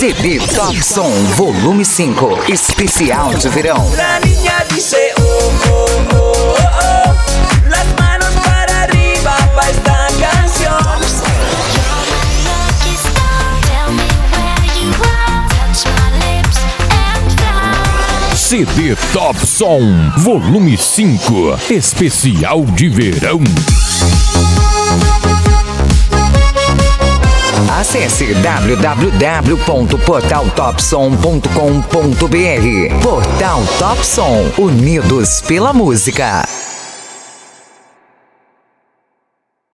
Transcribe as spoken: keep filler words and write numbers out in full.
C D Top Som Volume cinco, especial de verão. La niña dice oh, oh, oh, oh, oh. Las manos para arriba pa' esta canción. C D Top Som Volume cinco, especial de verão. Acesse w w w ponto portal top som ponto com ponto b r. Portal Top Som, unidos pela música.